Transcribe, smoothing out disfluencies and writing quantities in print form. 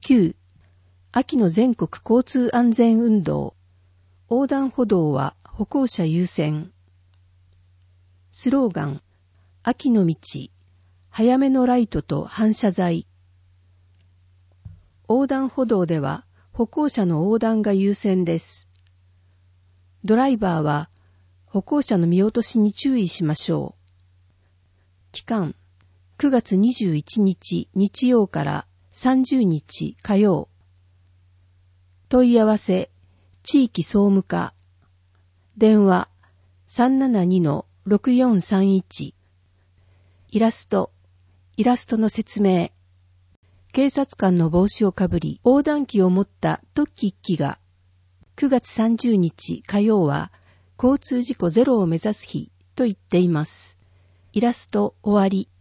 9. 秋の全国交通安全運動。横断歩道は歩行者優先。スローガン。秋の道。早めのライトと反射材。横断歩道では歩行者の横断が優先です。ドライバーは歩行者の見落としに注意しましょう。期間9月21日日曜から30日火曜。問い合わせ地域総務課。電話 372-6431。イラストの説明。警察官の帽子をかぶり横断機を持った特記1機が9月30日火曜は交通事故ゼロを目指す日と言っています。イラスト終わり。